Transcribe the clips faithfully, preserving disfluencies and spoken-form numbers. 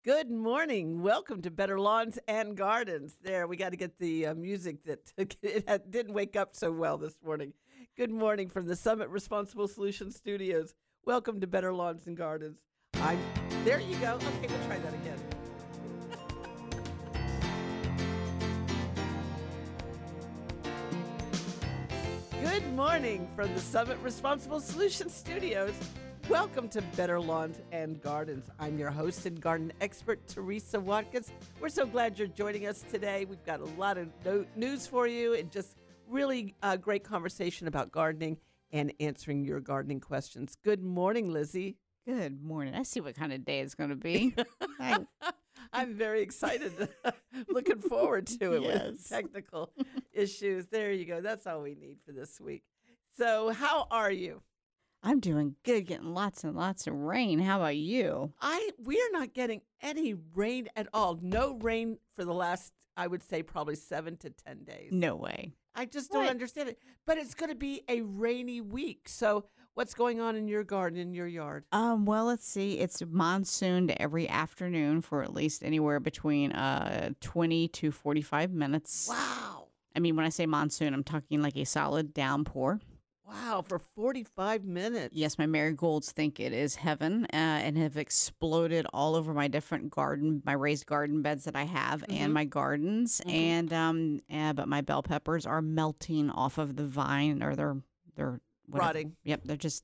Good morning. Welcome to Better Lawns and Gardens. There, we got to get the uh, music that it had, didn't wake up so well this morning. Good morning from the Summit Responsible Solutions Studios. Welcome to Better Lawns and Gardens. I'm there. You go. Okay, we'll try that again. Good morning from the Summit Responsible Solutions Studios. Welcome to Better Lawns and Gardens. I'm your host and garden expert, Teresa Watkins. We're so glad you're joining us today. We've got a lot of no- news for you and just really uh, great conversation about gardening and answering your gardening questions. Good morning, Lizzie. Good morning. I see what kind of day it's going to be. I, I'm very excited. Looking forward to it Yes. with technical issues. There you go. That's all we need for this week. So how are you? I'm doing good, getting lots and lots of rain. How about you? I we are not getting any rain at all. No rain for the last, I would say, probably seven to ten days. No way. I just don't What? understand it. But it's going to be a rainy week. So what's going on in your garden, in your yard? Um, well, let's see. It's monsooned every afternoon for at least anywhere between uh twenty to forty-five minutes. Wow. I mean, when I say monsoon, I'm talking like a solid downpour. Wow, for forty-five minutes. Yes, my marigolds think it is heaven uh, and have exploded all over my different garden, my raised garden beds that I have Mhm. and my gardens. Mhm. And um, uh, but my bell peppers are melting off of the vine, or they're they're whatever. Rotting. Yep, they're just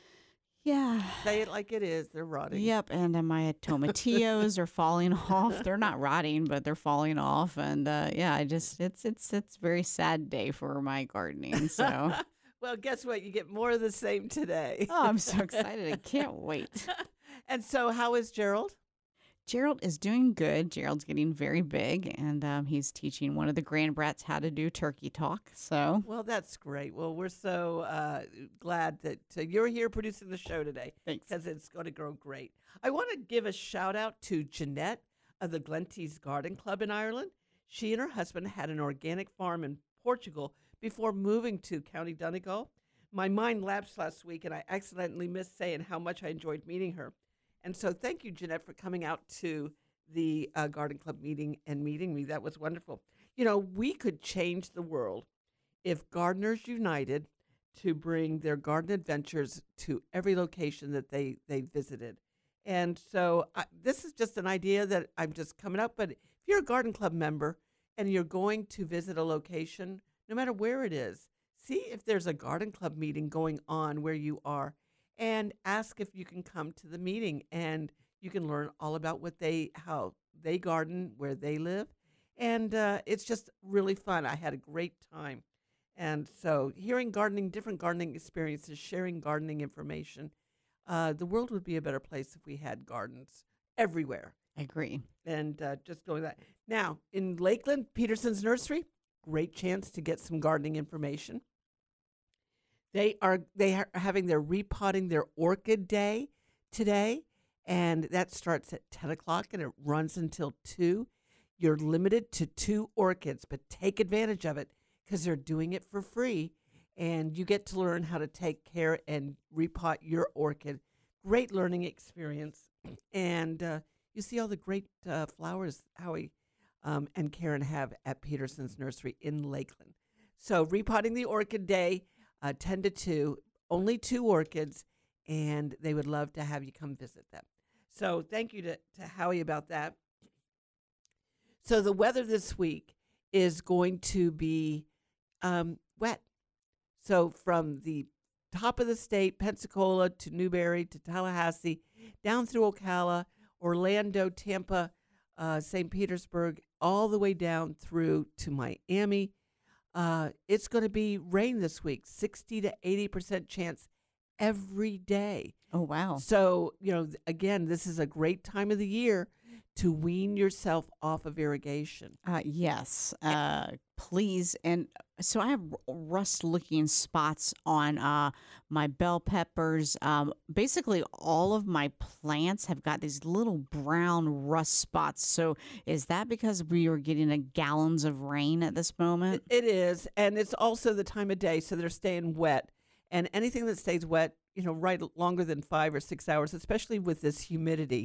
yeah. Say it like it is. They're rotting. Yep, and uh, my tomatillos are falling off. They're not rotting, but they're falling off. And uh, yeah, I just it's it's it's a very sad day for my gardening. So. Well, guess what? You get more of the same today. Oh, I'm so excited. I can't wait. And so how is Gerald? Gerald is doing good. Gerald's getting very big, and um, he's teaching one of the grand brats how to do turkey talk. So Well, that's great. Well, we're so uh, glad that uh, you're here producing the show today thanks. because it's going to grow great. I want to give a shout out to Jeanette of the Glentees Garden Club in Ireland. She and her husband had an organic farm in Portugal before moving to County Donegal. My mind lapsed last week, and I accidentally missed saying how much I enjoyed meeting her. And so thank you, Jeanette, for coming out to the uh, Garden Club meeting and meeting me. That was wonderful. You know, we could change the world if gardeners united to bring their garden adventures to every location that they, they visited. And so I, this is just an idea that I'm just coming up. But if you're a Garden Club member and you're going to visit a location, no matter where it is, see if there's a Garden Club meeting going on where you are and ask if you can come to the meeting, and you can learn all about what they, how they garden, where they live. And uh, it's just really fun. I had a great time. And so hearing gardening, different gardening experiences, sharing gardening information, uh, the world would be a better place if we had gardens everywhere. I agree. And uh, just going that. Now, in Lakeland, Peterson's Nursery, great chance to get some gardening information. They are they are having their repotting their orchid day today, and that starts at ten o'clock and it runs until two. You're limited to two orchids, but take advantage of it because they're doing it for free, and you get to learn how to take care and repot your orchid. Great learning experience, and uh, you see all the great uh, flowers Howie um, and Karen have at Peterson's Nursery in Lakeland. So repotting the orchid day, uh, ten to two, only two orchids, and they would love to have you come visit them. So thank you to, to Howie about that. So the weather this week is going to be um, wet. So from the top of the state, Pensacola to Newberry to Tallahassee, down through Ocala, Orlando, Tampa, uh, Saint Petersburg, all the way down through to Miami. Uh, it's going to be rain this week, sixty to eighty percent chance every day. Oh, wow. So, you know, th- again, this is a great time of the year to wean yourself off of irrigation. Uh, yes, uh, please. And so I have rust-looking spots on uh, my bell peppers. Um, basically, all of my plants have got these little brown rust spots. So is that because we are getting a gallons of rain at this moment? It, it is, and it's also the time of day, so they're staying wet. And anything that stays wet, you know, right longer than five or six hours, especially with this humidity,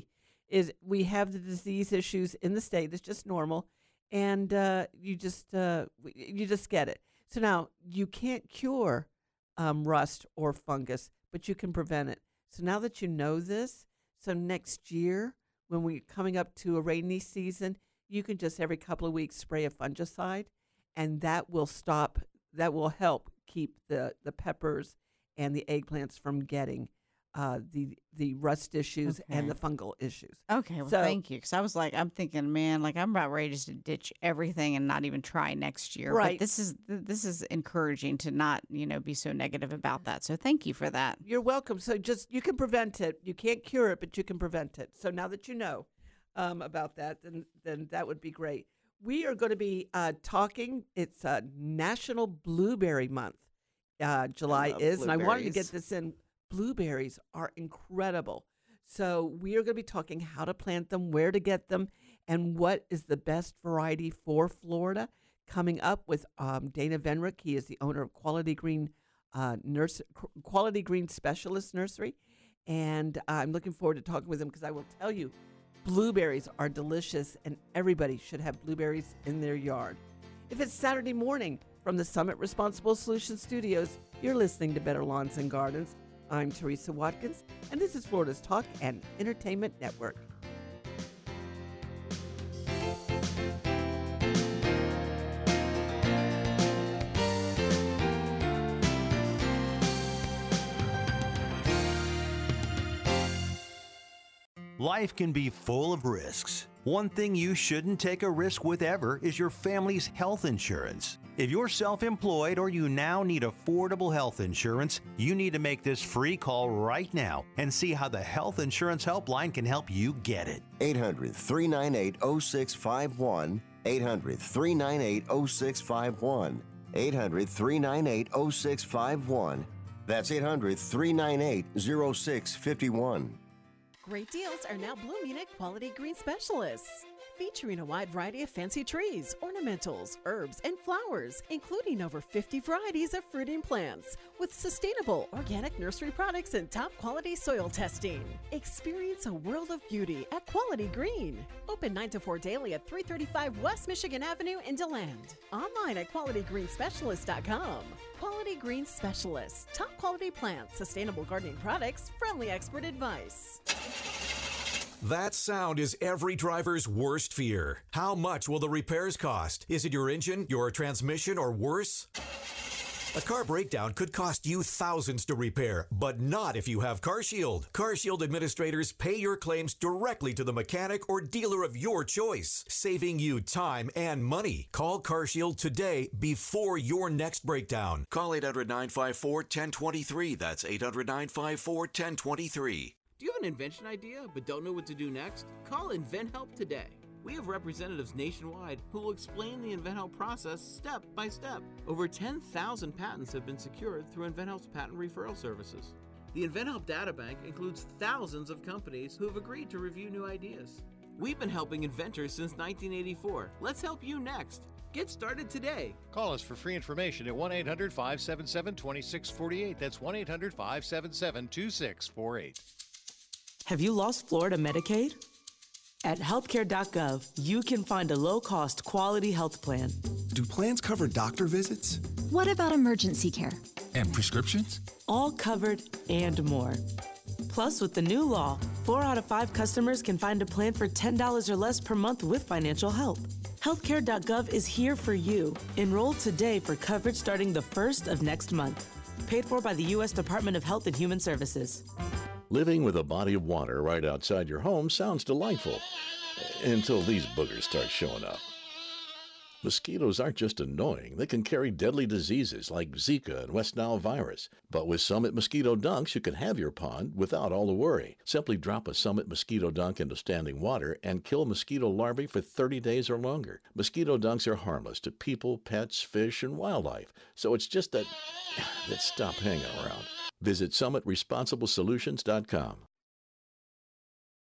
is we have the disease issues in the state. It's just normal, and uh, you just uh, you just get it. So now you can't cure um, rust or fungus, but you can prevent it. So now that you know this, so next year when we're coming up to a rainy season, you can just every couple of weeks spray a fungicide, and that will stop. That will help keep the the peppers and the eggplants from getting uh, the the rust issues Okay. and the fungal issues. Okay, well, So- thank you. Because I was like, I'm thinking, man, like I'm about ready just to ditch everything and not even try next year. Right. But this is th- this is encouraging to not, you know, be so negative about that. So thank you for that. You're welcome. So just you can prevent it. You can't cure it, but you can prevent it. So now that you know um, about that, then then that would be great. We are going to be uh, talking. It's uh, National Blueberry Month. Uh, July love is, and I wanted to get blueberries. this in. Blueberries are incredible. So we are going to be talking how to plant them, where to get them, and what is the best variety for Florida. Coming up with um, Dana Venrick. He is the owner of Quality Green uh, Nurse, Quality Green Specialist Nursery, and I'm looking forward to talking with him because I will tell you, blueberries are delicious, and everybody should have blueberries in their yard. If it's Saturday morning from the Summit Responsible Solutions Studios, you're listening to Better Lawns and Gardens. I'm Teresa Watkins, and this is Florida's Talk and Entertainment Network. Life can be full of risks. One thing you shouldn't take a risk with ever is your family's health insurance. If you're self-employed or you now need affordable health insurance, you need to make this free call right now and see how the Health Insurance Helpline can help you get it. eight hundred, three nine eight, oh six five one. eight hundred, three nine eight, oh six five one. eight hundred, three nine eight, oh six five one. That's eight hundred, three nine eight, oh six five one. Great deals are now blooming at Quality Green Specialists, featuring a wide variety of fancy trees, ornamentals, herbs, and flowers, including over fifty varieties of fruiting plants, with sustainable organic nursery products and top quality soil testing. Experience a world of beauty at Quality Green. Open nine to four daily at three thirty-five West Michigan Avenue in DeLand. Online at quality green specialist dot com. Quality Green Specialists. Top quality plants, sustainable gardening products, friendly expert advice. That sound is every driver's worst fear. How much will the repairs cost? Is it your engine, your transmission, or worse? A car breakdown could cost you thousands to repair, but not if you have CarShield. CarShield administrators pay your claims directly to the mechanic or dealer of your choice, saving you time and money. Call CarShield today before your next breakdown. Call eight hundred, nine five four, one zero two three. That's eight hundred, nine five four, one zero two three. Do you have an invention idea but don't know what to do next? Call InventHelp today. We have representatives nationwide who will explain the InventHelp process step by step. Over ten thousand patents have been secured through InventHelp's patent referral services. The InventHelp Databank includes thousands of companies who have agreed to review new ideas. We've been helping inventors since nineteen eighty-four. Let's help you next. Get started today. Call us for free information at one eight hundred, five seven seven, two six four eight. That's one eight hundred, five seven seven, two six four eight. Have you lost Florida Medicaid? At healthcare dot gov, you can find a low-cost, quality health plan. Do plans cover doctor visits? What about emergency care? And prescriptions? All covered and more. Plus, with the new law, four out of five customers can find a plan for ten dollars or less per month with financial help. healthcare dot gov is here for you. Enroll today for coverage starting the first of next month. Paid for by the U S Department of Health and Human Services. Living with a body of water right outside your home sounds delightful, until these boogers start showing up. Mosquitoes aren't just annoying, they can carry deadly diseases like Zika and West Nile virus. But with Summit Mosquito Dunks, you can have your pond without all the worry. Simply drop a Summit Mosquito Dunk into standing water and kill mosquito larvae for thirty days or longer. Mosquito dunks are harmless to people, pets, fish, and wildlife, so it's just that, that stop hanging around. Visit summit responsible solutions dot com.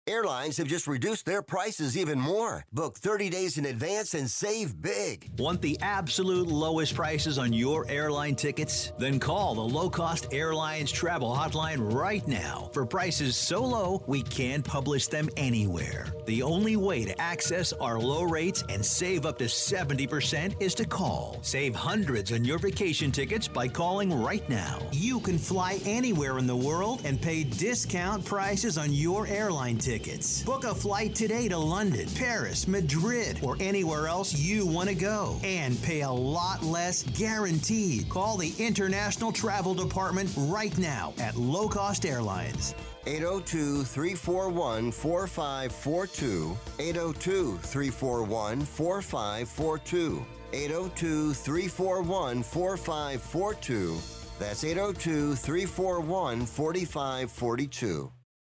Airlines have just reduced their prices even more. Book thirty days in advance and save big. Want the absolute lowest prices on your airline tickets? Then call the Low Cost Airlines Travel Hotline right now for prices so low we can't publish them anywhere. The only way to access our low rates and save up to seventy percent is to call. Save hundreds on your vacation tickets by calling right now. You can fly anywhere in the world and pay discount prices on your airline tickets. Book a flight today to London, Paris, Madrid, or anywhere else you want to go and pay a lot less guaranteed. Call the International Travel Department right now at Low Cost Airlines. eight oh two, three four one, four five four two. eight oh two, three four one, four five four two. eight oh two, three four one, four five four two. That's eight oh two, three four one, four five four two.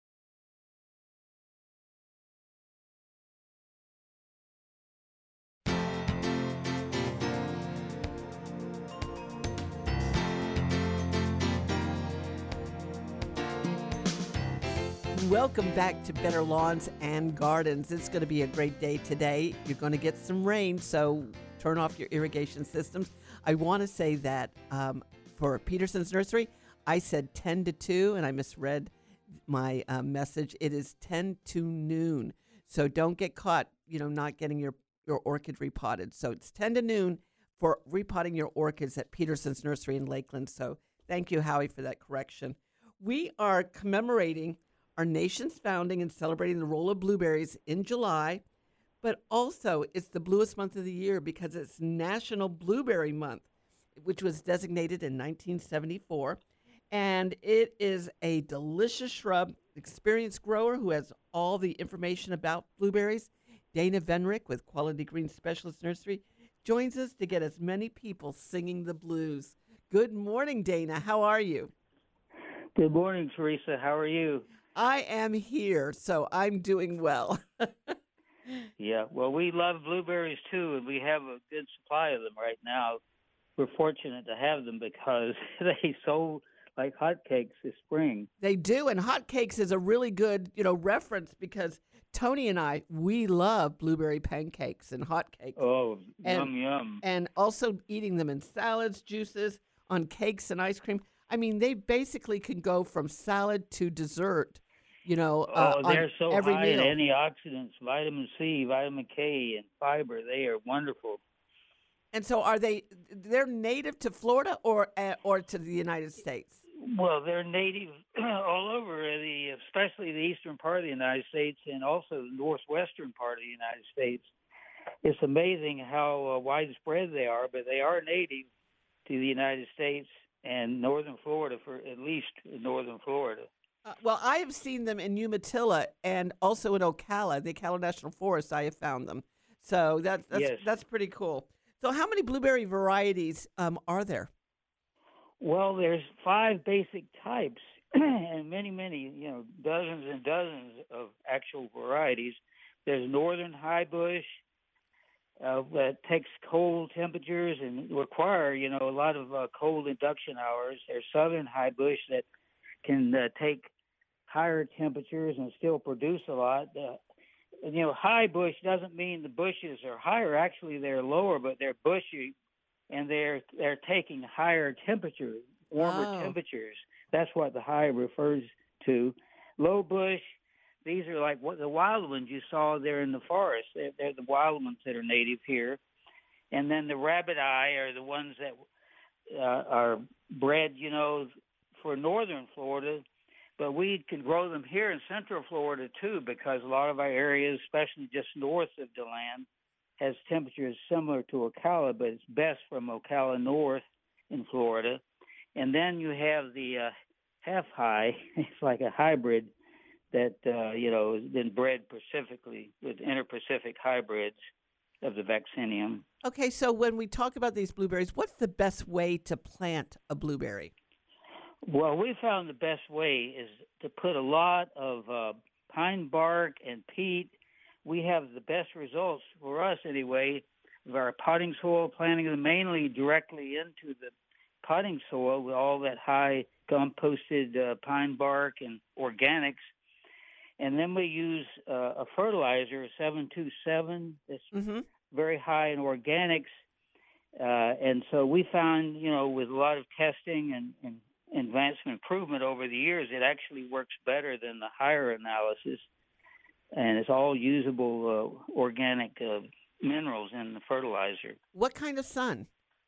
Welcome back to Better Lawns and Gardens. It's going to be a great day today. You're going to get some rain, so turn off your irrigation systems. I want to say that um, for Peterson's Nursery, I said ten to two, and I misread my uh, message. It is ten to noon, so don't get caught, you know, not getting your, your orchid repotted. So it's ten to noon for repotting your orchids at Peterson's Nursery in Lakeland. So thank you, Howie, for that correction. We are commemorating our nation's founding and celebrating the role of blueberries in July, but also it's the bluest month of the year because it's National Blueberry Month, which was designated in nineteen seventy-four. And it is a delicious shrub, experienced grower who has all the information about blueberries. Dana Venrick with Quality Green Specialist Nursery joins us to get as many people singing the blues. Good morning, Dana. How are you? Good morning, Teresa. How are you? I am here, so I'm doing well. Yeah, well, we love blueberries too, and we have a good supply of them right now. We're fortunate to have them because they sold like hotcakes this spring. They do, and hotcakes is a really good, you know, reference because Tony and I, we love blueberry pancakes and hotcakes. Oh, and, yum, yum. And also eating them in salads, juices, on cakes and ice cream. I mean, they basically can go from salad to dessert, you know. Uh, oh, they're so every high meal. in antioxidants, vitamin C, vitamin K, and fiber. They are wonderful. And so are they, they're native to Florida or uh, or to the United States? Well, they're native all over, the, especially the eastern part of the United States and also the northwestern part of the United States. It's amazing how uh, widespread they are, but they are native to the United States and northern Florida, for at least northern Florida. Uh, well, I have seen them in Umatilla and also in Ocala, the Ocala National Forest. I have found them, so that's that's, Yes. that's pretty cool. So, how many blueberry varieties um, are there? Well, there's five basic types, and many, many, you know, dozens and dozens of actual varieties. There's northern high bush, Uh, that takes cold temperatures and require, you know, a lot of uh, cold induction hours. There's southern high bush that can uh, take higher temperatures and still produce a lot. Uh, you know, high bush doesn't mean the bushes are higher. Actually, they're lower, but they're bushy, and they're they're taking higher temperatures, warmer Oh. temperatures. That's what the high refers to. Low bush. These are like what the wild ones you saw there in the forest. They're, they're the wild ones that are native here. And then the rabbit eye are the ones that uh, are bred, you know, for northern Florida. But we can grow them here in central Florida, too, because a lot of our areas, especially just north of DeLand, has temperatures similar to Ocala, but it's best from Ocala north in Florida. And then you have the uh, half-high. It's like a hybrid that, uh, you know, has been bred specifically with inter-Pacific hybrids of the vaccinium. Okay, so when we talk about these blueberries, what's the best way to plant a blueberry? Well, we found the best way is to put a lot of uh, pine bark and peat. We have the best results for us anyway of our potting soil, planting them mainly directly into the potting soil with all that high composted uh, pine bark and organics. And then we use uh, a fertilizer, seven two seven, that's Mm-hmm. very high in organics. Uh, and so we found, you know, with a lot of testing and, and advancement improvement over the years, it actually works better than the higher analysis. And it's all usable uh, organic uh, minerals in the fertilizer. What kind of sun?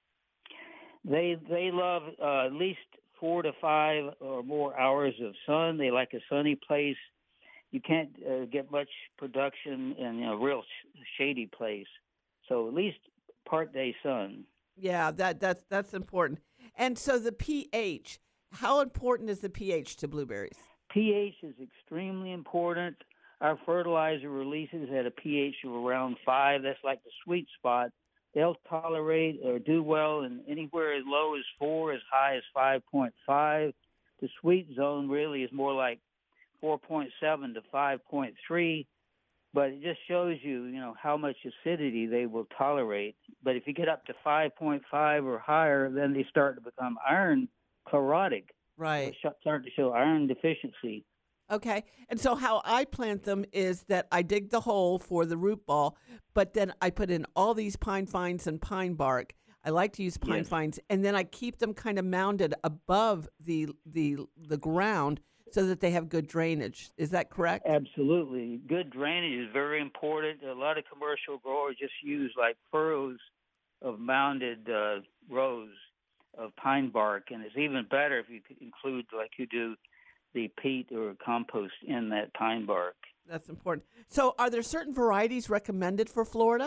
They they love uh, at least four to five or more hours of sun. They like a sunny place. You can't uh, get much production in a real sh- shady place. So at least part day sun. Yeah, that that's that's important. And so the pH, how important is the pH to blueberries? pH is extremely important. Our fertilizer releases at a pH of around five. That's like the sweet spot. They'll tolerate or do well in anywhere as low as four, as high as five point five. The sweet zone really is more like four point seven to five point three. But it just shows you, you know, how much acidity they will tolerate. But if you get up to five point five or higher, then they start to become iron chlorotic. Right. They start to show iron deficiency. Okay. And so how I plant them is that I dig the hole for the root ball, but then I put in all these pine fines and pine bark. I like to use pine Yes. fines, and then I keep them kind of mounded above the the the ground so that they have good drainage. Is that correct? Absolutely. Good drainage is very important. A lot of commercial growers just use like furrows of mounded uh, rows of pine bark, and it's even better if you could include, like you do, the peat or compost in that pine bark. That's important. So are there certain varieties recommended for Florida?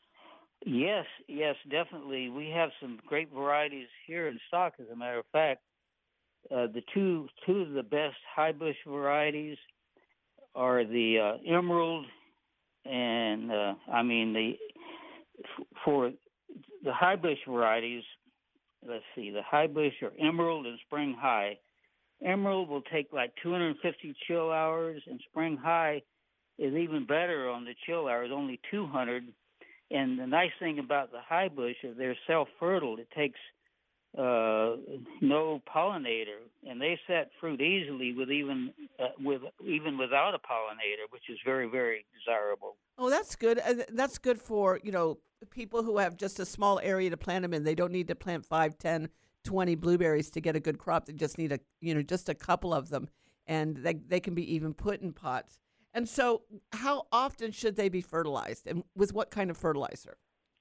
Yes, yes, definitely. We have some great varieties here in stock, as a matter of fact. Uh, the two two of the best high bush varieties are the uh, emerald and uh, I mean the f- for the high bush varieties. Let's see, the high bush are emerald and spring high. Emerald will take like two hundred fifty chill hours, and spring high is even better on the chill hours, only two hundred. And the nice thing about the high bush is they're self-fertile. It takes uh, no pollinator, and they set fruit easily with even uh, with even without a pollinator, which is very, very desirable. Oh, that's good. Uh, That's good for, you know, people who have just a small area to plant them in. They don't need to plant five, ten, twenty blueberries to get a good crop. They just need a, you know, just a couple of them, and they they can be even put in pots. And so, how often should they be fertilized, and with what kind of fertilizer?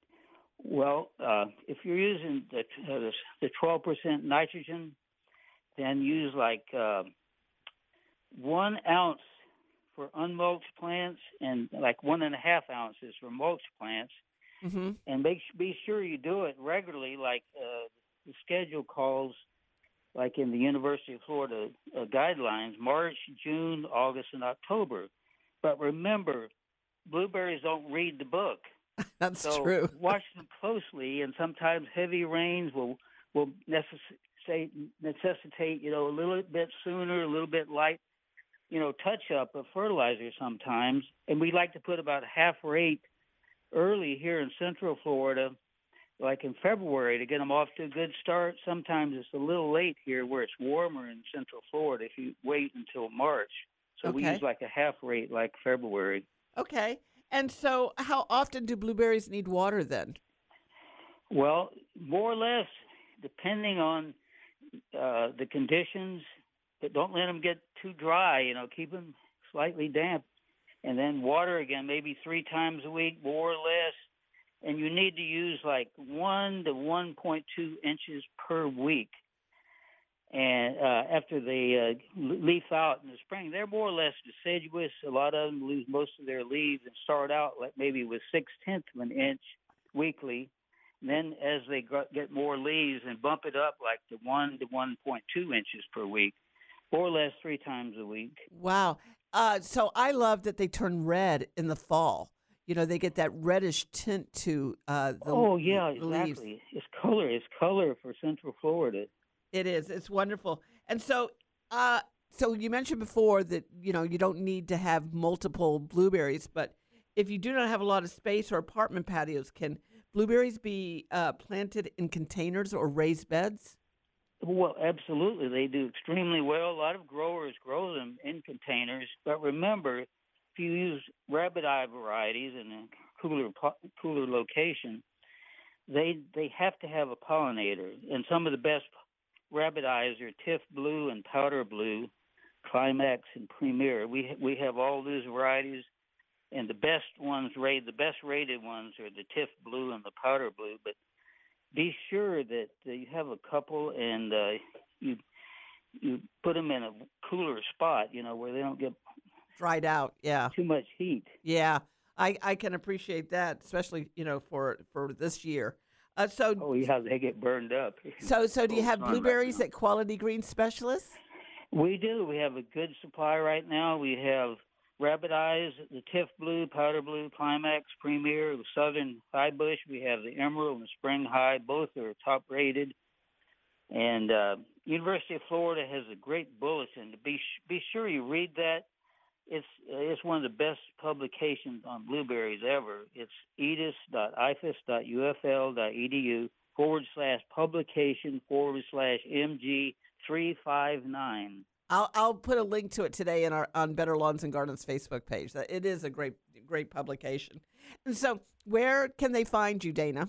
Well, uh, if you're using the uh, the twelve percent nitrogen, then use like uh, one ounce for unmulched plants and like one and a half ounces for mulched plants. Mm-hmm. And make be sure you do it regularly, like uh, the schedule calls, like in the University of Florida uh, guidelines: March, June, August, and October. But remember, blueberries don't read the book. That's so true. Watch them closely, and sometimes heavy rains will will necessitate necessitate you know a little bit sooner, a little bit light, you know, touch up of fertilizer sometimes. And we like to put about half rate early here in Central Florida, like in February, to get them off to a good start. Sometimes it's a little late here where it's warmer in Central Florida if you wait until March. So we Okay. use like a half rate like February. Okay. And so, how often do blueberries need water then? Well, more or less, depending on uh, the conditions, but don't let them get too dry. You know, keep them slightly damp, and then water again, maybe three times a week, more or less. And you need to use like one to one point two inches per week. And uh, after they uh, leaf out in the spring, they're more or less deciduous. A lot of them lose most of their leaves and start out like maybe with six tenths of an inch weekly. And then as they get more leaves and bump it up like to one to one point two inches per week, more or less three times a week. Wow. Uh, so I love that they turn red in the fall. You know, they get that reddish tint to uh, the Oh yeah, the leaves. exactly. It's color. It's color for Central Florida. It is. It's wonderful. And so, uh, so you mentioned before that, you know, you don't need to have multiple blueberries, but if you do not have a lot of space or apartment patios, can blueberries be uh, planted in containers or raised beds? Well, absolutely. They do extremely well. A lot of growers grow them in containers. containers. But remember, if you use rabbit eye varieties in a cooler cooler location, they they have to have a pollinator. And some of the best rabbit eyes are Tiff Blue and Powder Blue, Climax and Premier. We we have all those varieties, and the best ones rated the best rated ones are the Tiff Blue and the Powder Blue. But be sure that uh, you have a couple, and uh, you you put them in a cooler spot, you know, where they don't get dried out. Yeah, too much heat. Yeah, I, I can appreciate that, especially you know for for this year. Uh, so oh yeah, they get burned up. So so do you have blueberries right at Quality Green Specialists? We do. We have a good supply right now. We have Rabbit Eyes, the Tiff Blue, Powder Blue, Climax, Premier, the Southern High Bush. We have the Emerald and Spring High. Both are top rated. And uh, University of Florida has a great bulletin. To be be sure you read that. It's uh, it's one of the best publications on blueberries ever. It's edis.ifas.ufl.edu forward slash publication forward slash mg three five nine. I'll I'll put a link to it today in our on Better Lawns and Gardens Facebook page. That it is a great great publication. And so, where can they find you, Dana?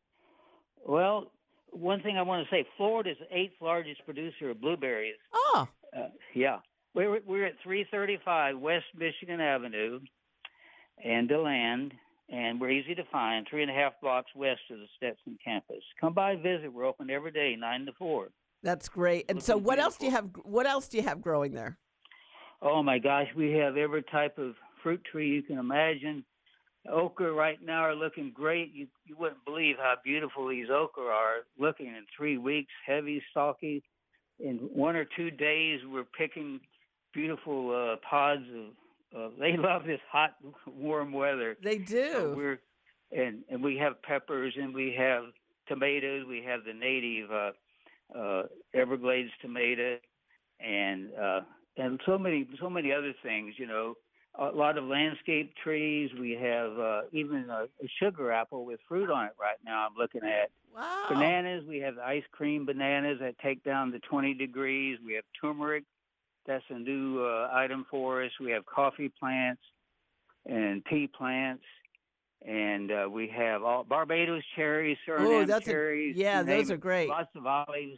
Well, one thing I want to say: Florida is the eighth largest producer of blueberries. Oh, uh, yeah. We're we're at three thirty-five West Michigan Avenue, and DeLand, and we're easy to find. Three and a half blocks west of the Stetson campus. Come by, visit. We're open every day, nine to four. That's great. And so, what else do you have? What else do you have growing there? Oh my gosh, we have every type of fruit tree you can imagine. Okra right now are looking great. You you wouldn't believe how beautiful these okra are looking in three weeks. Heavy, stalky. In one or two days, we're picking beautiful uh, pods of. Uh, they love this hot, warm weather. They do. So we're and and we have peppers and we have tomatoes. We have the native uh, uh, Everglades tomato, and uh, and so many so many other things. You know, a lot of landscape trees. We have uh, even a, a sugar apple with fruit on it right now. I'm looking at. Wow. Bananas. We have ice cream bananas that take down to twenty degrees. We have turmeric. That's a new uh, item for us. We have coffee plants and tea plants, and uh, we have all Barbados cherries, Suriname Ooh, that's cherries. A, yeah, those it, are great. Lots of olives.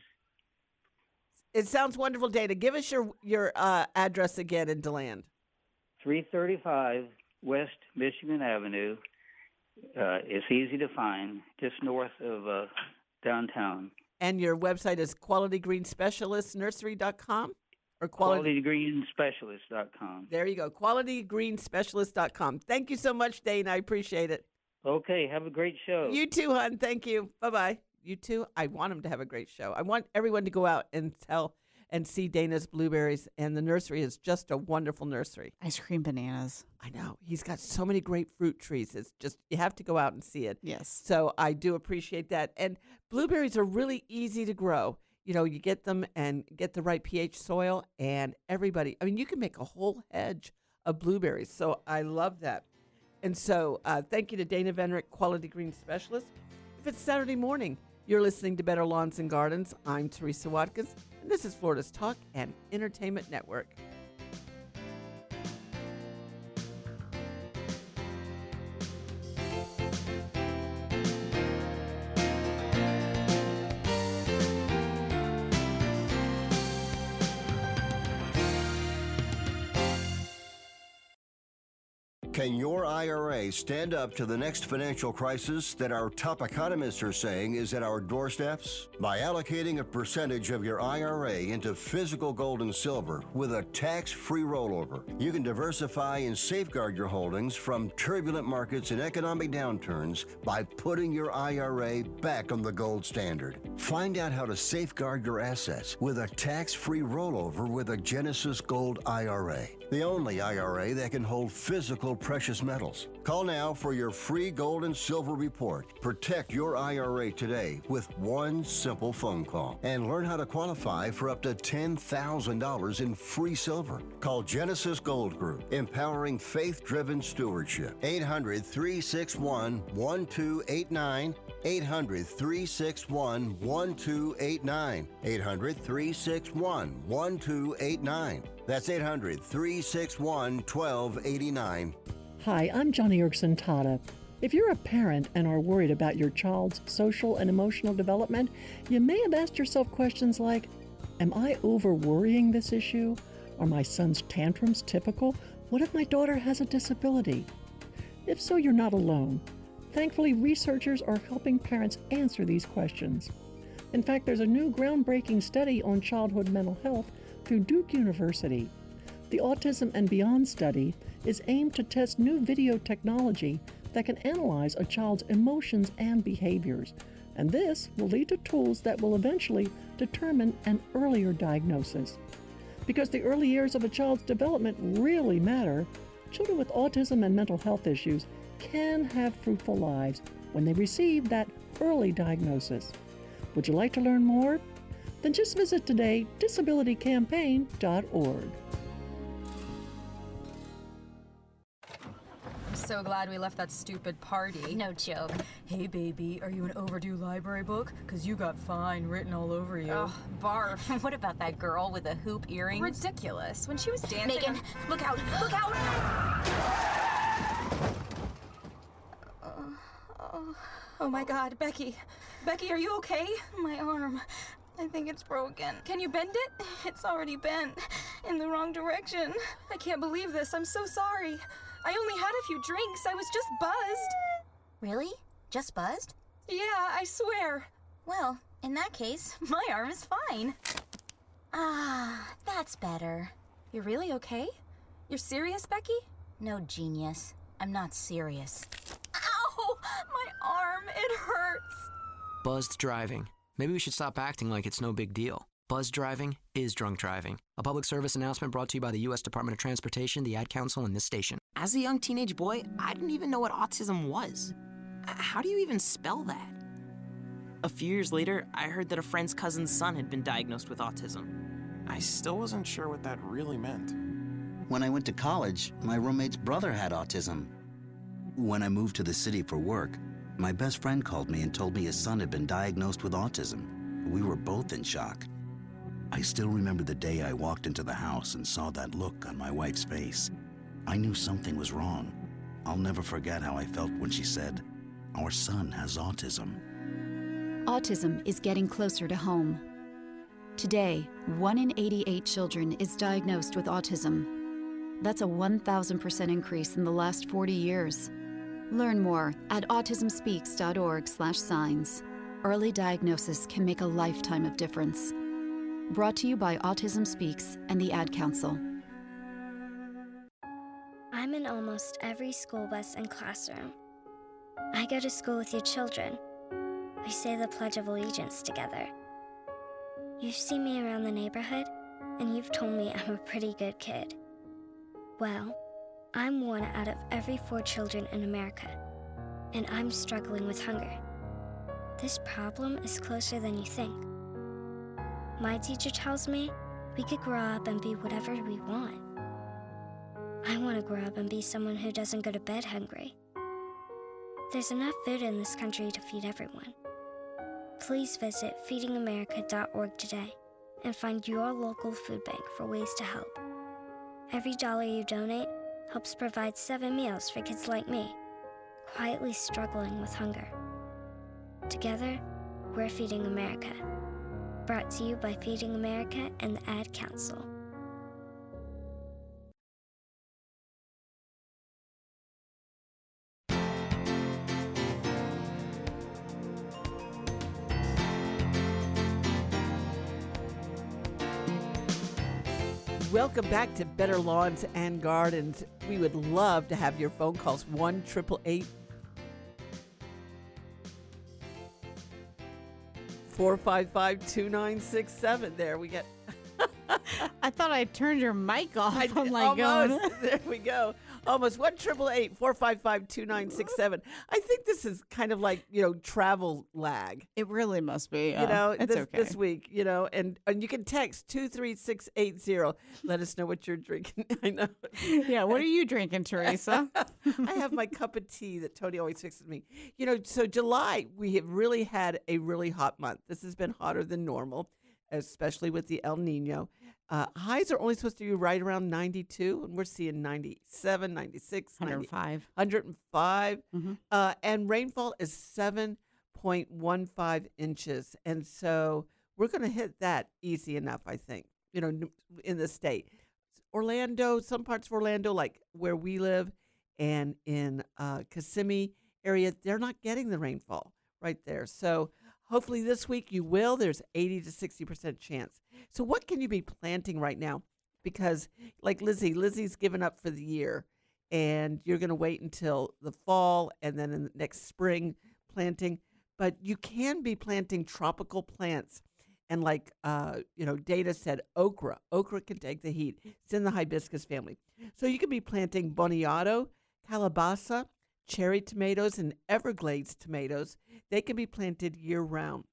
It sounds wonderful, Dana. Give us your your uh, address again in DeLand. three thirty-five West Michigan Avenue. Uh, it's easy to find, just north of uh, downtown. And your website is quality green specialist nursery dot com? Or quality, quality green specialist dot com. There you go, quality green specialist dot com. Thank you so much, Dana. I appreciate it. Okay, have a great show. You too, hon. Thank you. Bye-bye. You too. I want them to have a great show. I want everyone to go out and tell and see Dana's blueberries, and the nursery is just a wonderful nursery. Ice cream bananas. I know. He's got so many great fruit trees. It's just, you have to go out and see it. Yes. So I do appreciate that. And blueberries are really easy to grow. You know, you get them and get the right pH soil, and everybody, I mean, you can make a whole hedge of blueberries. So I love that. And so uh, thank you to Dana Venrick, Quality Green Specialist. If it's Saturday morning, you're listening to Better Lawns and Gardens. I'm Teresa Watkins, and this is Florida's Talk and Entertainment Network. Can your I R A stand up to the next financial crisis that our top economists are saying is at our doorsteps? By allocating a percentage of your I R A into physical gold and silver with a tax-free rollover, you can diversify and safeguard your holdings from turbulent markets and economic downturns by putting your I R A back on the gold standard. Find out how to safeguard your assets with a tax-free rollover with a Genesis Gold I R A, the only I R A that can hold physical precious metals. Call now for your free gold and silver report. Protect your I R A today with one simple phone call and learn how to qualify for up to ten thousand dollars in free silver. Call Genesis Gold Group, empowering faith-driven stewardship. eight hundred, three six one, one two eight nine. eight hundred, three six one, one two eight nine. eight hundred, three six one, one two eight nine. That's eight hundred, three six one, one two eight nine. Hi, I'm Johnny Erkson Tata. If you're a parent and are worried about your child's social and emotional development, you may have asked yourself questions like, am I over-worrying this issue? Are my son's tantrums typical? What if my daughter has a disability? If so, you're not alone. Thankfully, researchers are helping parents answer these questions. In fact, there's a new groundbreaking study on childhood mental health through Duke University. The Autism and Beyond study is aimed to test new video technology that can analyze a child's emotions and behaviors, and this will lead to tools that will eventually determine an earlier diagnosis. Because the early years of a child's development really matter, children with autism and mental health issues can have fruitful lives when they receive that early diagnosis. Would you like to learn more? Then just visit today disability campaign dot org. So glad we left that stupid party. No joke. Hey, baby, are you an overdue library book? Because you got fine written all over you. Oh, barf. What about that girl with the hoop earrings? Ridiculous. When she was dancing... Megan, look out! Look out! Oh, oh, oh my God, Becky. Becky, are you okay? My arm. I think it's broken. Can you bend it? It's already bent. In the wrong direction. I can't believe this. I'm so sorry. I only had a few drinks. I was just buzzed. Really? Just buzzed? Yeah, I swear. Well, in that case, my arm is fine. Ah, that's better. You're really okay? You're serious, Becky? No, genius. I'm not serious. Ow! My arm, it hurts. Buzzed driving. Maybe we should stop acting like it's no big deal. Buzzed driving is drunk driving. A public service announcement brought to you by the U S Department of Transportation, the Ad Council, and this station. As a young teenage boy, I didn't even know what autism was. How do you even spell that? A few years later, I heard that a friend's cousin's son had been diagnosed with autism. I still wasn't sure what that really meant. When I went to college, my roommate's brother had autism. When I moved to the city for work, my best friend called me and told me his son had been diagnosed with autism. We were both in shock. I still remember the day I walked into the house and saw that look on my wife's face. I knew something was wrong. I'll never forget how I felt when she said, "Our son has autism." Autism is getting closer to home. Today, one in eighty-eight children is diagnosed with autism. That's a one thousand percent increase in the last forty years. Learn more at autism speaks dot org slash signs. Early diagnosis can make a lifetime of difference. Brought to you by Autism Speaks and the Ad Council. I'm in almost every school bus and classroom. I go to school with your children. We say the Pledge of Allegiance together. You've seen me around the neighborhood, and you've told me I'm a pretty good kid. Well, I'm one out of every four children in America, and I'm struggling with hunger. This problem is closer than you think. My teacher tells me we could grow up and be whatever we want. I want to grow up and be someone who doesn't go to bed hungry. There's enough food in this country to feed everyone. Please visit feeding america dot org today and find your local food bank for ways to help. Every dollar you donate helps provide seven meals for kids like me, quietly struggling with hunger. Together, we're Feeding America. Brought to you by Feeding America and the Ad Council. Welcome back to Better Lawns and Gardens. We would love to have your phone calls. one eight eight eight four five five two nine six seven. There we get I thought I turned your mic off. I, I'm like, almost. going. There we go. Almost. one triple eight four five five two nine six seven. I think this is kind of like, you know, travel lag. It really must be. You uh, know, it's this, okay. this week, you know, and, and you can text two three six eight zero. Let us know what you're drinking. I know. Yeah, what are you drinking, Teresa? I have my cup of tea that Tony always fixes me. You know, so July, we have really had a really hot month. This has been hotter than normal, especially with the El Nino. Uh, highs are only supposed to be right around ninety-two, and we're seeing ninety-seven, ninety-six, one hundred five. ninety, one hundred five. Mm-hmm. Uh, and rainfall is seven point one five inches. And so we're going to hit that easy enough, I think, you know, in the state. Orlando, some parts of Orlando, like where we live, and in uh, Kissimmee area, they're not getting the rainfall right there. So hopefully this week you will. There's eighty to sixty percent chance. So what can you be planting right now? Because like Lizzie, Lizzie's given up for the year, and you're going to wait until the fall and then in the next spring planting. But you can be planting tropical plants. And like, uh, you know, Data said, okra. Okra can take the heat. It's in the hibiscus family. So you can be planting boniato, calabaza, cherry tomatoes, and Everglades tomatoes. They can be planted year-round.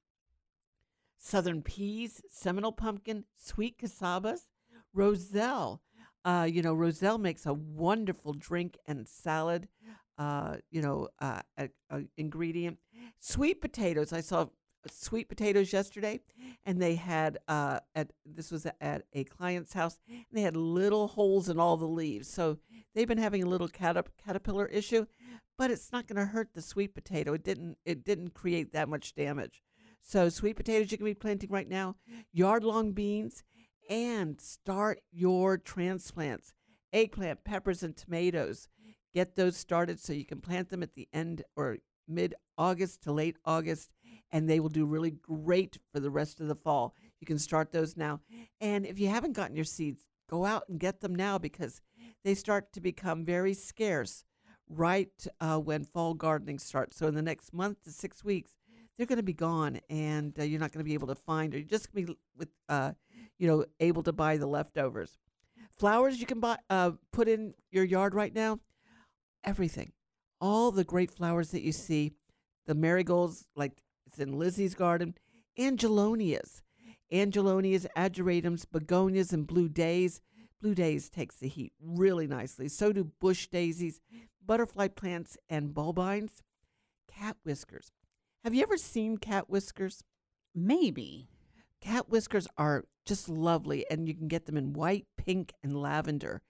Southern peas, Seminole pumpkin, sweet casabas, roselle. Uh, you know, roselle makes a wonderful drink and salad, uh, you know, uh, a, a ingredient. Sweet potatoes. I saw sweet potatoes yesterday, and they had, uh, at this was at a client's house, and they had little holes in all the leaves. So they've been having a little caterp- caterpillar issue, but it's not going to hurt the sweet potato. It didn't. It didn't create that much damage. So sweet potatoes you can be planting right now, yard-long beans, and start your transplants. Eggplant, peppers, and tomatoes. Get those started so you can plant them at the end or mid-August to late August, and they will do really great for the rest of the fall. You can start those now. And if you haven't gotten your seeds, go out and get them now because they start to become very scarce right uh, when fall gardening starts. So in the next month to six weeks, they're going to be gone, and uh, you're not going to be able to find, or you're just going to be with, uh, you know, able to buy the leftovers. Flowers you can buy, uh, put in your yard right now, everything. All the great flowers that you see, the marigolds, like it's in Lizzie's garden, angelonias, angelonias, ageratums, begonias, and blue days. Blue days takes the heat really nicely. So do bush daisies, butterfly plants, and bulbines. Cat whiskers. Have you ever seen cat whiskers? Maybe. Cat whiskers are just lovely, and you can get them in white, pink, and lavender.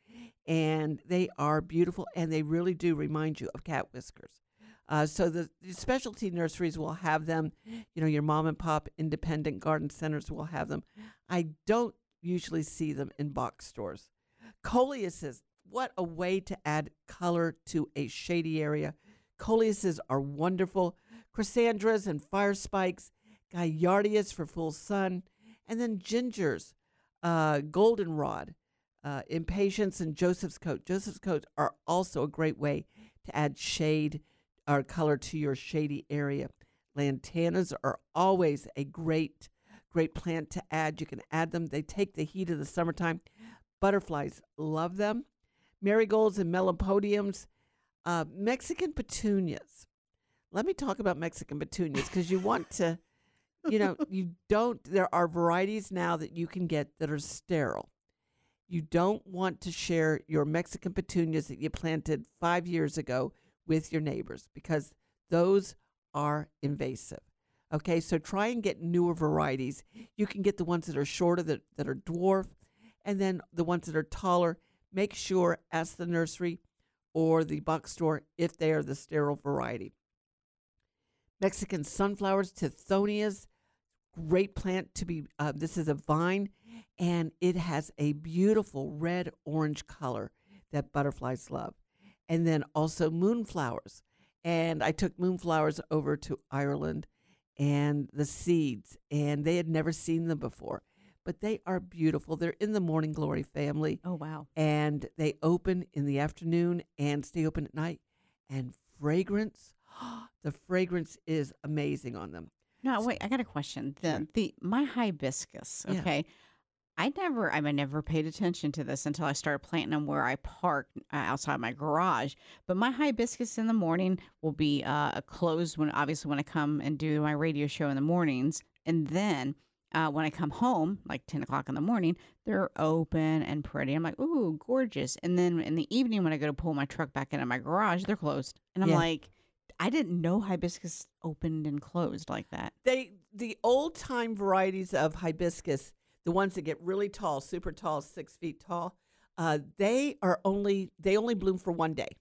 And they are beautiful, and they really do remind you of cat whiskers. Uh, so the, the specialty nurseries will have them. You know, your mom and pop independent garden centers will have them. I don't usually see them in box stores. Coleuses, what a way to add color to a shady area. Coleuses are wonderful. Chrysandras and fire spikes, Gaillardias for full sun, and then gingers, uh, goldenrod, uh, impatiens, and Joseph's coat. Joseph's coat are also a great way to add shade or color to your shady area. Lantanas are always a great, great plant to add. You can add them. They take the heat of the summertime. Butterflies love them. Marigolds and melopodiums. Uh, Mexican petunias. Let me talk about Mexican petunias because you want to, you know, you don't, there are varieties now that you can get that are sterile. You don't want to share your Mexican petunias that you planted five years ago with your neighbors because those are invasive. Okay, so try and get newer varieties. You can get the ones that are shorter, that, that are dwarf, and then the ones that are taller. Make sure, ask the nursery or the box store if they are the sterile variety. Mexican sunflowers, Tithonias, great plant to be, uh, this is a vine, and it has a beautiful red-orange color that butterflies love. And then also moonflowers. And I took moonflowers over to Ireland and the seeds, and they had never seen them before. But they are beautiful. They're in the morning glory family. Oh, wow. And they open in the afternoon and stay open at night. And fragrance, the fragrance is amazing on them. No, wait, I got a question. The Sure. the my hibiscus, Yeah. okay. I never, I mean, never paid attention to this until I started planting them where I park uh, outside my garage. But my hibiscus in the morning will be uh, closed when, obviously, when I come and do my radio show in the mornings. And then uh, when I come home, like ten o'clock in the morning, they're open and pretty. I'm like, ooh, gorgeous. And then in the evening, when I go to pull my truck back into my garage, they're closed. And I'm Yeah. like, I didn't know hibiscus opened and closed like that. They the old time varieties of hibiscus, the ones that get really tall, super tall, six feet tall, uh, they are only they only bloom for one day.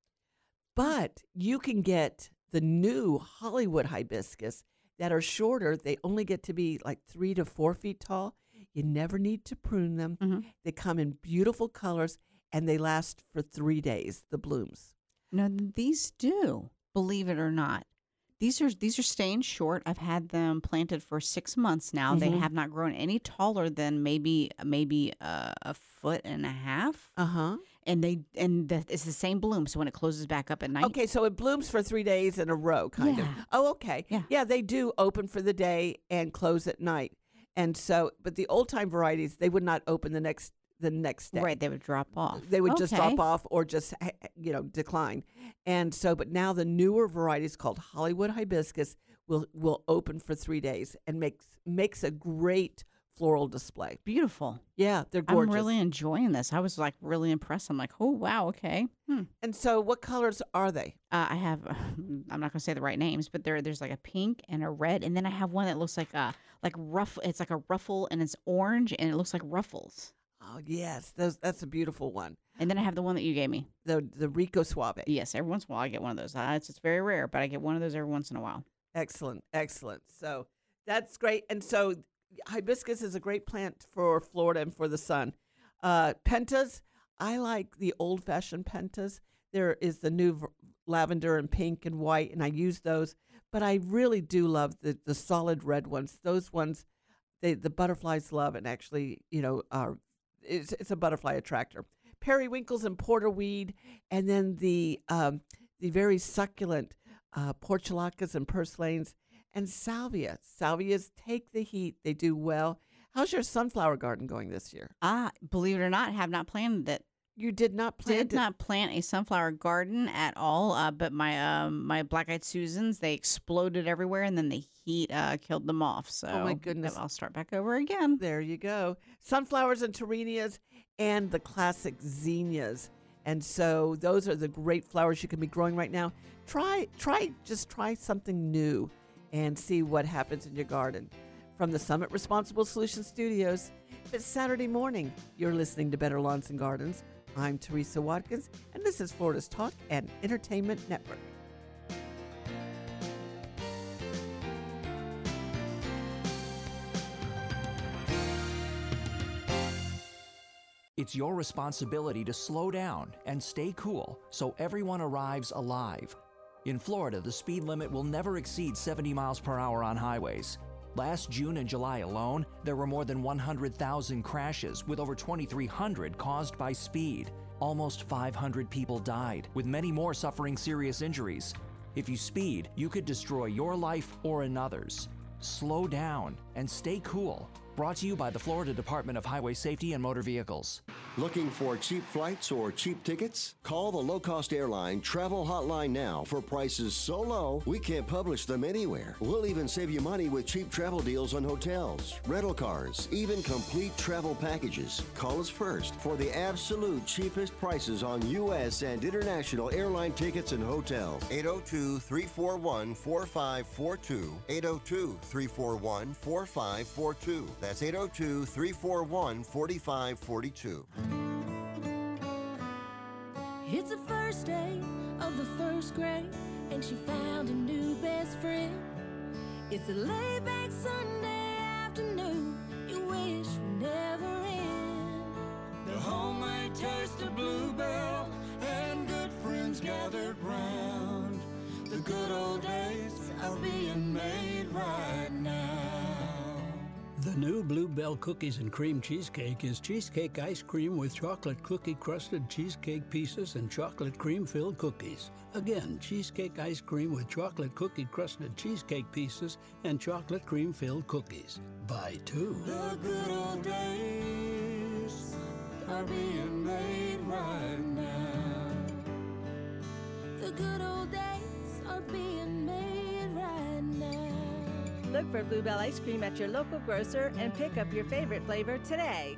But you can get the new Hollywood hibiscus that are shorter. They only get to be like three to four feet tall. You never need to prune them. Mm-hmm. They come in beautiful colors and they last for three days. The blooms. No, these do. Believe it or not, these are these are staying short. I've had them planted for six months now. They Mhm. have not grown any taller than maybe maybe uh, a foot and a half. Uh huh. And they and the, it's the same bloom. So when it closes back up at night, Okay, so it blooms for three days in a row, kind of. Yeah. Oh, okay. Yeah. Yeah, they do open for the day and close at night. And so, but the old time varieties, they would not open the next the next day. right? They would drop off. They would just Okay. drop off or just, eh, eh, you know, decline. And so, but now the newer varieties called Hollywood hibiscus will will open for three days and makes makes a great floral display. Beautiful. Yeah, they're gorgeous. I'm really enjoying this. I was like really impressed. I'm like, oh wow, okay. Hmm. And so, what colors are they? Uh, I have, I'm not going to say the right names, but there, there's like a pink and a red, and then I have one that looks like a, like ruff. It's like a ruffle, and it's orange, and it looks like ruffles. Oh yes, those, that's a beautiful one. And then I have the one that you gave me. The the Rico Suave. Yes, every once in a while I get one of those. Uh, it's, it's very rare, but I get one of those every once in a while. Excellent, excellent. So that's great. And so hibiscus is a great plant for Florida and for the sun. Uh, pentas, I like the old-fashioned pentas. There is the new v- lavender and pink and white, and I use those. But I really do love the, the solid red ones. Those ones, they, the butterflies love, and actually, you know, are it's, it's a butterfly attractor. Periwinkles and porterweed, and then the um, the very succulent uh, portulacas and purslanes, and salvia. Salvias take the heat. They do well. How's your sunflower garden going this year? Ah, believe it or not, have not planted it. You did not plant Did it? not plant a sunflower garden at all. Uh, but my um, my black-eyed Susans, they exploded everywhere, and then the heat uh, killed them off. So Oh, my goodness. I'll start back over again. There you go. Sunflowers and terenias and the classic zinnias. And so those are the great flowers you can be growing right now. Try, try, just try something new and see what happens in your garden. From the Summit Responsible Solutions Studios, if it's Saturday morning, you're listening to Better Lawns and Gardens. I'm Teresa Watkins, and this is Florida's Talk and Entertainment Network. It's your responsibility to slow down and stay cool so everyone arrives alive. In Florida, the speed limit will never exceed seventy miles per hour on highways. Last June and July alone, there were more than one hundred thousand crashes, with over twenty-three hundred caused by speed. Almost five hundred people died, with many more suffering serious injuries. If you speed, you could destroy your life or another's. Slow down and stay cool. Brought to you by the Florida Department of Highway Safety and Motor Vehicles. Looking for cheap flights or cheap tickets? Call the low-cost airline travel hotline now for prices so low we can't publish them anywhere. We'll even save you money with cheap travel deals on hotels, rental cars, even complete travel packages. Call us first for the absolute cheapest prices on U S and international airline tickets and hotels. eight oh two, three four one, four five four two. eight oh two, three four one, four five four two. That's eight oh two, three four one, four five four two. It's the first day of the first grade, and she found a new best friend. It's a laid-back Sunday afternoon you wish would never end. The homemade taste of Bluebell and good friends gathered round. The good old days are being made right now. The new Bluebell Cookies and Cream Cheesecake is cheesecake ice cream with chocolate cookie crusted cheesecake pieces and chocolate cream filled cookies. Again, cheesecake ice cream with chocolate cookie crusted cheesecake pieces and chocolate cream filled cookies. Buy two. The good old days are being made right now. The good old days are being made right now. Look for Bluebell ice cream at your local grocer and pick up your favorite flavor today.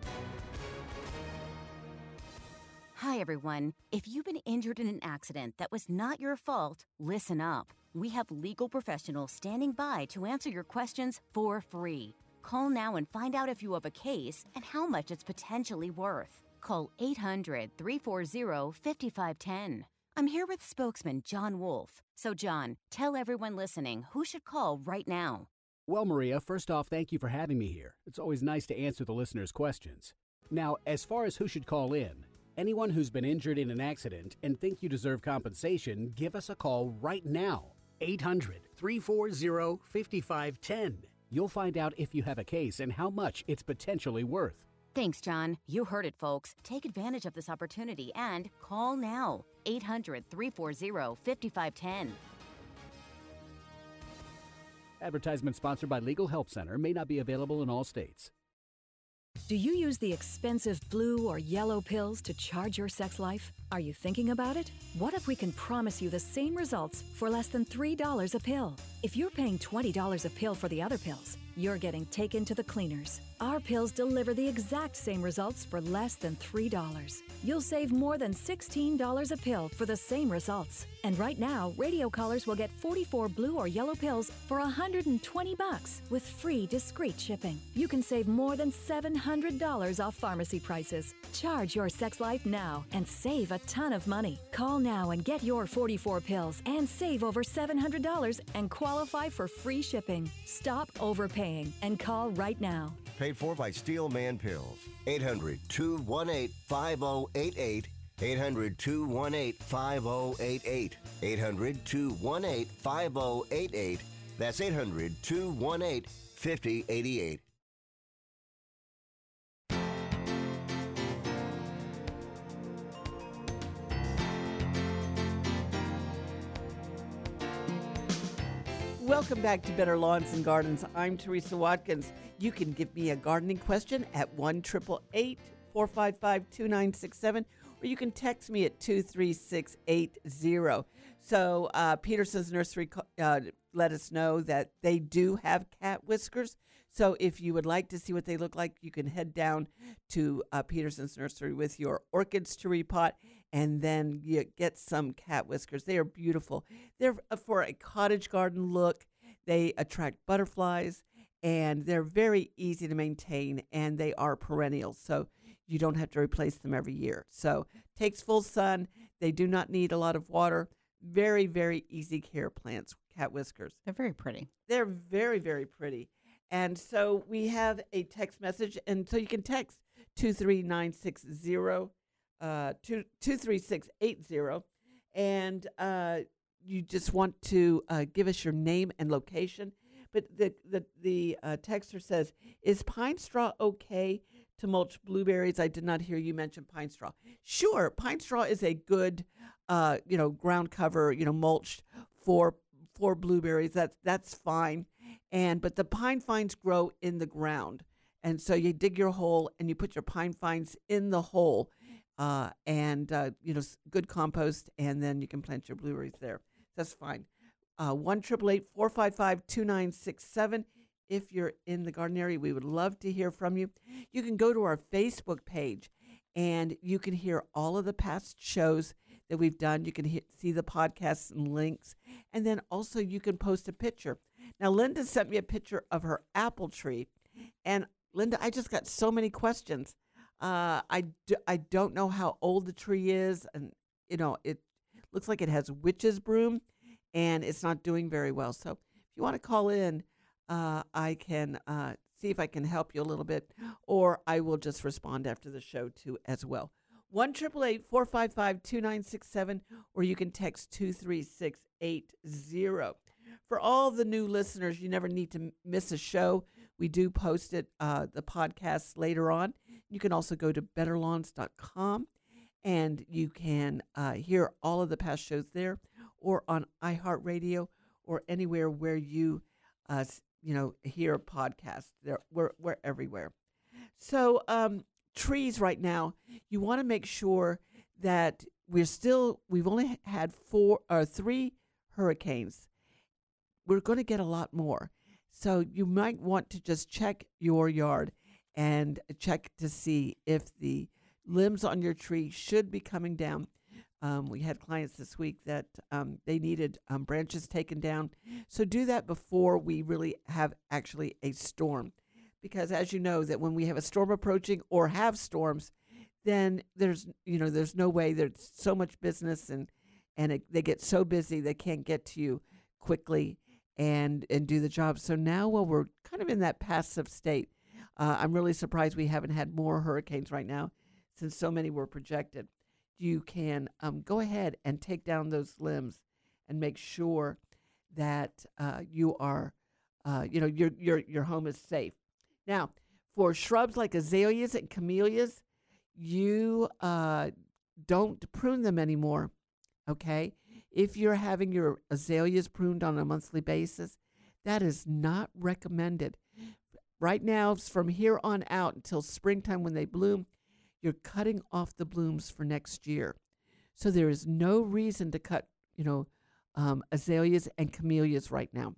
Hi, everyone. If you've been injured in an accident that was not your fault, listen up. We have legal professionals standing by to answer your questions for free. Call now and find out if you have a case and how much it's potentially worth. Call eight hundred, three four zero, five five one zero. I'm here with spokesman John Wolf. So, John, tell everyone listening who should call right now. Well, Maria, first off, thank you for having me here. It's always nice to answer the listeners' questions. Now, as far as who should call in, anyone who's been injured in an accident and think you deserve compensation, give us a call right now. eight hundred, three four zero, five five one zero. You'll find out if you have a case and how much it's potentially worth. Thanks, John. You heard it, folks. Take advantage of this opportunity and call now. eight hundred, three four zero, five five one zero. Advertisement sponsored by Legal Help Center, may not be available in all states. Do you use the expensive blue or yellow pills to charge your sex life? Are you thinking about it? What if we can promise you the same results for less than three dollars a pill? If you're paying twenty dollars a pill for the other pills, you're getting taken to the cleaners. Our pills deliver the exact same results for less than three dollars. You'll save more than sixteen dollars a pill for the same results. And right now, radio callers will get forty-four blue or yellow pills for one hundred twenty bucks with free discreet shipping. You can save more than seven hundred dollars off pharmacy prices. Charge your sex life now and save a ton of money. Call now and get your forty-four pills and save over seven hundred dollars and qualify for free shipping. Stop overpaying and call right now. Paid for by Steel Man Pills. eight hundred, two one eight, five oh eight eight. eight hundred, two one eight, five oh eight eight. eight hundred, two one eight, five oh eight eight. That's eight hundred, two one eight, five oh eight eight. Welcome back to Better Lawns and Gardens. I'm Teresa Watkins. You can give me a gardening question at one eight eight eight, four five five, two nine six seven, or you can text me at two three six eight zero. So uh, Peterson's Nursery uh, let us know that they do have cat whiskers. So if you would like to see what they look like, you can head down to uh, Peterson's Nursery with your orchids to repot, and then you get some cat whiskers. They are beautiful. They're for a cottage garden look. They attract butterflies, and they're very easy to maintain, and they are perennials, so you don't have to replace them every year. So takes full sun. They do not need a lot of water. Very, very easy care plants, cat whiskers. They're very pretty. They're very, very pretty. And so we have a text message, and so you can text two three nine six zero, uh, two three six eight zero, and uh, you just want to uh, give us your name and location. But the the the uh, texter says, "Is pine straw okay to mulch blueberries?" I did not hear you mention pine straw. Sure, pine straw is a good, uh, you know, ground cover, you know, mulched for for blueberries. That's that's fine. And but the pine fines grow in the ground, and so you dig your hole and you put your pine fines in the hole, uh, and uh, you know, good compost, and then you can plant your blueberries there. That's fine. Uh, one triple eight four five five two nine six seven. If you're in the garden area, we would love to hear from you. You can go to our Facebook page, and you can hear all of the past shows that we've done. You can he- see the podcasts and links, and then also you can post a picture. Now, Linda sent me a picture of her apple tree, and Linda, I just got so many questions. Uh, I, do, I don't know how old the tree is, and, you know, it looks like it has witch's broom, and it's not doing very well. So if you want to call in, uh, I can uh, see if I can help you a little bit, or I will just respond after the show, too, as well. one eight eight eight, four five five, two nine six seven, or you can text two three six eight zero. For all the new listeners, you never need to miss a show. We do post it, uh, the podcast later on. You can also go to better lawns dot com, and you can uh, hear all of the past shows there, or on iHeartRadio, or anywhere where you, uh, you know, hear a podcast. There, we're we're everywhere. So um, trees right now, you want to make sure that we're still. We've only had four or three hurricanes. We're going to get a lot more. So you might want to just check your yard and check to see if the limbs on your tree should be coming down. Um, we had clients this week that um, they needed um, branches taken down. So do that before we really have actually a storm. Because as you know, that when we have a storm approaching or have storms, then there's, you know, there's no way. There's so much business, and, and it, they get so busy they can't get to you quickly and and do the job. So now, while we're kind of in that passive state, uh, I'm really surprised we haven't had more hurricanes right now, since so many were projected. You can um, go ahead and take down those limbs and make sure that uh, you are, uh, you know, your your your home is safe. Now, for shrubs like azaleas and camellias, you uh, don't prune them anymore. Okay. If you're having your azaleas pruned on a monthly basis, that is not recommended. Right now, from here on out until springtime when they bloom, you're cutting off the blooms for next year. So there is no reason to cut, you know, um, azaleas and camellias right now.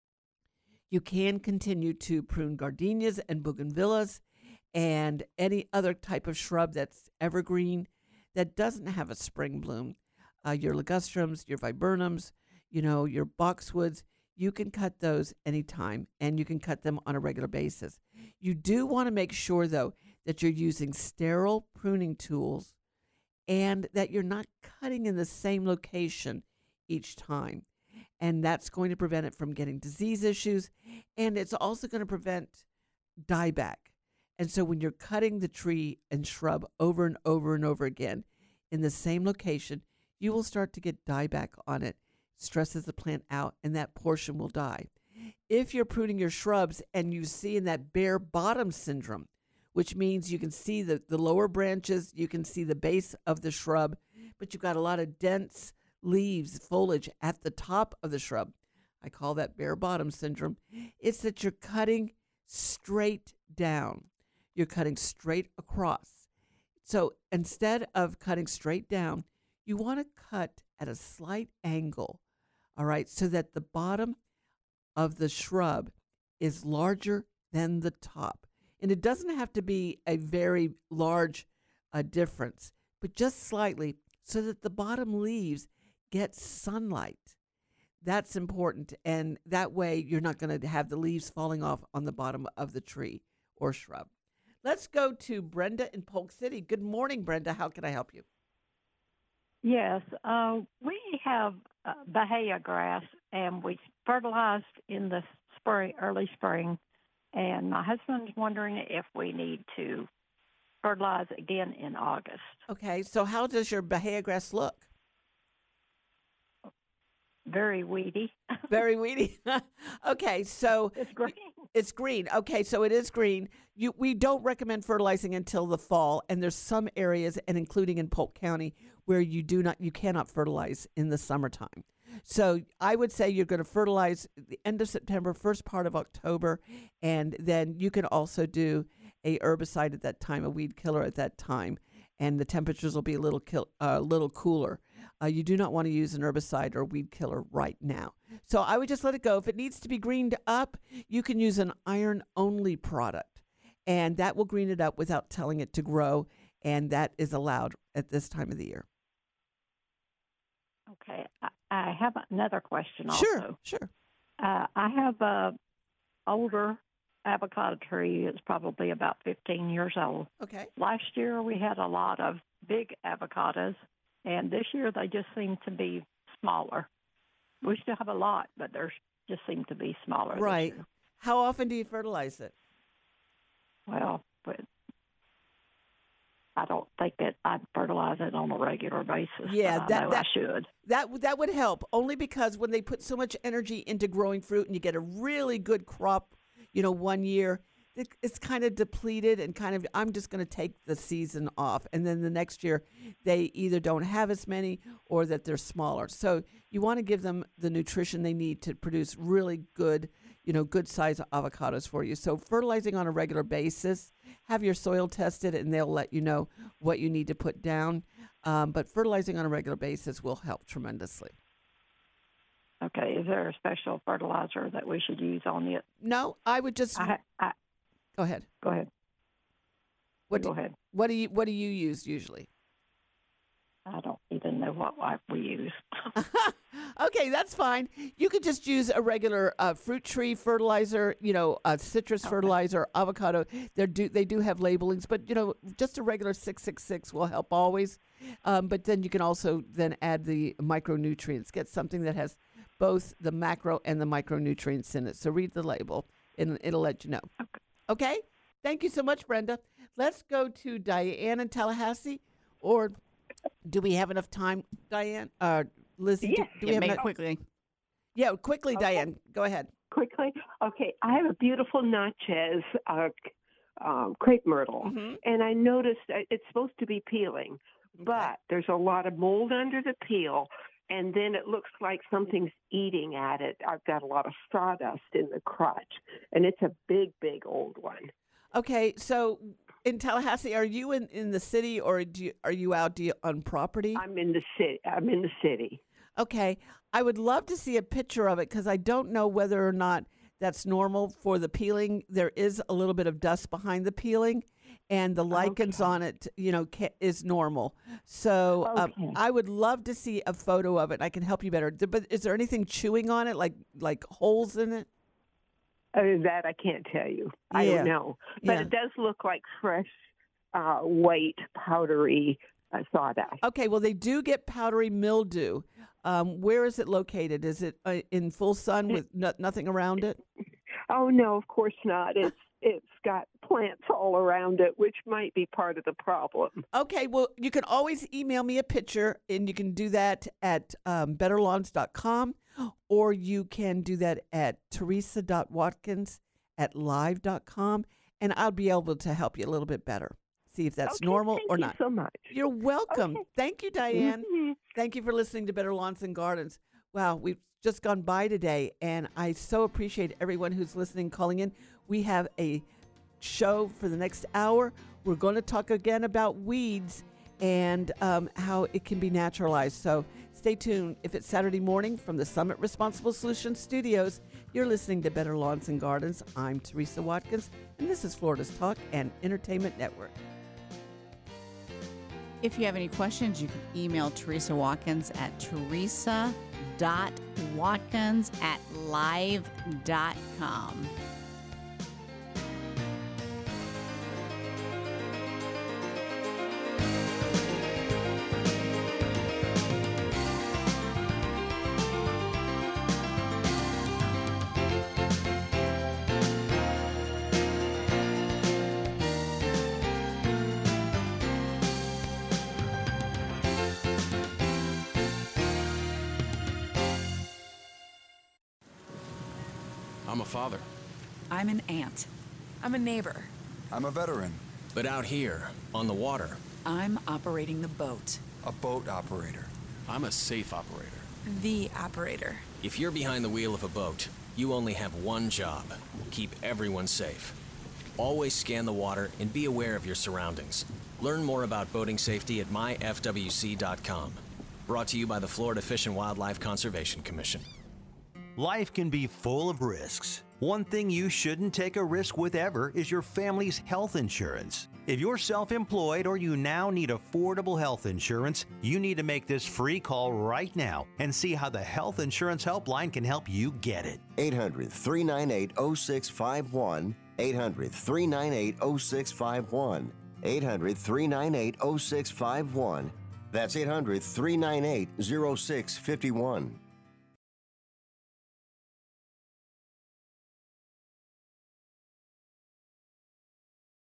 You can continue to prune gardenias and bougainvilleas and any other type of shrub that's evergreen that doesn't have a spring bloom. Uh, your ligustrums, your viburnums, you know, your boxwoods, you can cut those anytime, and you can cut them on a regular basis. You do want to make sure, though, that you're using sterile pruning tools and that you're not cutting in the same location each time. And that's going to prevent it from getting disease issues, and it's also going to prevent dieback. And so when you're cutting the tree and shrub over and over and over again in the same location, you will start to get dieback on it, stresses the plant out, and that portion will die. If you're pruning your shrubs and you see in that bare bottom syndrome, which means you can see the, the lower branches, you can see the base of the shrub, but you've got a lot of dense leaves, foliage at the top of the shrub. I call that bare bottom syndrome. It's that you're cutting straight down. You're cutting straight across. So instead of cutting straight down, you want to cut at a slight angle, all right, so that the bottom of the shrub is larger than the top. And it doesn't have to be a very large uh, difference, but just slightly, so that the bottom leaves get sunlight. That's important, and that way you're not going to have the leaves falling off on the bottom of the tree or shrub. Let's go to Brenda in Polk City. Good morning, Brenda. How can I help you? Yes, uh, we have uh, Bahia grass, and we fertilized in the spring, early spring, and my husband's wondering if we need to fertilize again in August. Okay, so how does your Bahia grass look? Very weedy. Very weedy. Okay, so it's green. It's green. Okay, so it is green. You, we don't recommend fertilizing until the fall, and there's some areas, and including in Polk County, where you do not, you cannot fertilize in the summertime. So I would say you're going to fertilize the end of September, first part of October, and then you can also do a herbicide at that time, a weed killer at that time, and the temperatures will be a little kill, uh, little cooler. Uh, you do not want to use an herbicide or weed killer right now. So I would just let it go. If it needs to be greened up, you can use an iron-only product, and that will green it up without telling it to grow, and that is allowed at this time of the year. Okay. I, I have another question also. Sure, sure. Uh, I have a older avocado tree. It's probably about fifteen years old. Okay. Last year we had a lot of big avocados, and this year they just seem to be smaller. We still have a lot, but they just seem to be smaller. Right. How often do you fertilize it? Well, but I don't think that I'd fertilize it on a regular basis. Yeah, but that, I know that I should. That that would help, only because when they put so much energy into growing fruit and you get a really good crop, you know, one year it, it's kind of depleted and kind of, I'm just going to take the season off. And then the next year they either don't have as many or that they're smaller. So you want to give them the nutrition they need to produce really good, you know, good size avocados for you. So fertilizing on a regular basis, have your soil tested and they'll let you know what you need to put down. Um, but fertilizing on a regular basis will help tremendously. Okay, is there a special fertilizer that we should use on it? No, I would just I, I, go ahead. Go ahead. What go do, ahead. What do you What do you use usually? I don't even know what we use. Okay, that's fine. You could just use a regular uh, fruit tree fertilizer, you know, a citrus okay. fertilizer, avocado. They do they do have labelings, but you know, just a regular six six six will help always. Um, but then you can also then add the micronutrients. Get something that has both the macro and the micronutrients in it. So read the label, and it'll let you know. Okay. Okay? Thank you so much, Brenda. Let's go to Diane in Tallahassee, or do we have enough time, Diane? Uh, Lizzie, yeah. do, do we have make enough? quickly. Yeah, quickly, Okay. Diane. Go ahead. Quickly? Okay, I have a beautiful Natchez uh, um, crepe myrtle, Mm-hmm. and I noticed that it's supposed to be peeling, but there's a lot of mold under the peel, and then it looks like something's eating at it. I've got a lot of sawdust in the crotch, and it's a big, big old one. Okay, so in Tallahassee, are you in, in the city, or do you, are you out do you, on property? I'm in the city. I'm in the city. Okay, I would love to see a picture of it because I don't know whether or not that's normal for the peeling. There is a little bit of dust behind the peeling, and the lichens Okay. on it, you know, ca- is normal. So um, Okay. I would love to see a photo of it. I can help you better. Th- But is there anything chewing on it, like like holes in it? Uh, that I can't tell you. I Yeah. don't know. But Yeah. it does look like fresh, uh, white, powdery uh, sawdust. Okay, well, they do get powdery mildew. Um, where is it located? Is it uh, in full sun with no- nothing around it? Oh, no, of course not. It's It's got plants all around it, which might be part of the problem. Okay, well, you can always email me a picture, and you can do that at um, better lawns dot com, or you can do that at teresa dot watkins at live dot com, and I'll be able to help you a little bit better. See if that's Okay, normal thank or you not. so much. You're welcome. Okay. Thank you, Diane. Mhm. Thank you for listening to Better Lawns and Gardens. Wow, we've just gone by today, and I so appreciate everyone who's listening, calling in. We have a show for the next hour. We're going to talk again about weeds and um, how it can be naturalized. So stay tuned. If it's Saturday morning from the Summit Responsible Solutions Studios, you're listening to Better Lawns and Gardens. I'm Teresa Watkins, and this is Florida's Talk and Entertainment Network. If you have any questions, you can email Teresa Watkins at teresa dot watkins at live dot com. I'm a father. I'm an aunt. I'm a neighbor. I'm a veteran. But out here, on the water, I'm operating the boat. A boat operator. I'm a safe operator. The operator. If you're behind the wheel of a boat, you only have one job: keep everyone safe. Always scan the water and be aware of your surroundings. Learn more about boating safety at my f w c dot com. Brought to you by the Florida Fish and Wildlife Conservation Commission. Life can be full of risks. One thing you shouldn't take a risk with ever is your family's health insurance. If you're self-employed or you now need affordable health insurance, you need to make this free call right now and see how the Health Insurance Helpline can help you get it. eight hundred, three nine eight, oh six five one. eight hundred, three nine eight, oh six five one. eight hundred, three nine eight, oh six five one. That's eight hundred, three nine eight, oh six five one.